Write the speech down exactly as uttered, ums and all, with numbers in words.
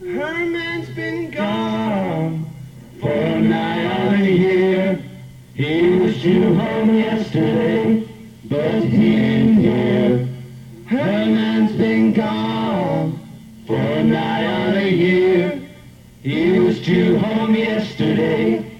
Herman's been gone for nigh on a year. He was due home yesterday, but he ain't here. Herman's been gone for nigh on a year. He was due home yesterday,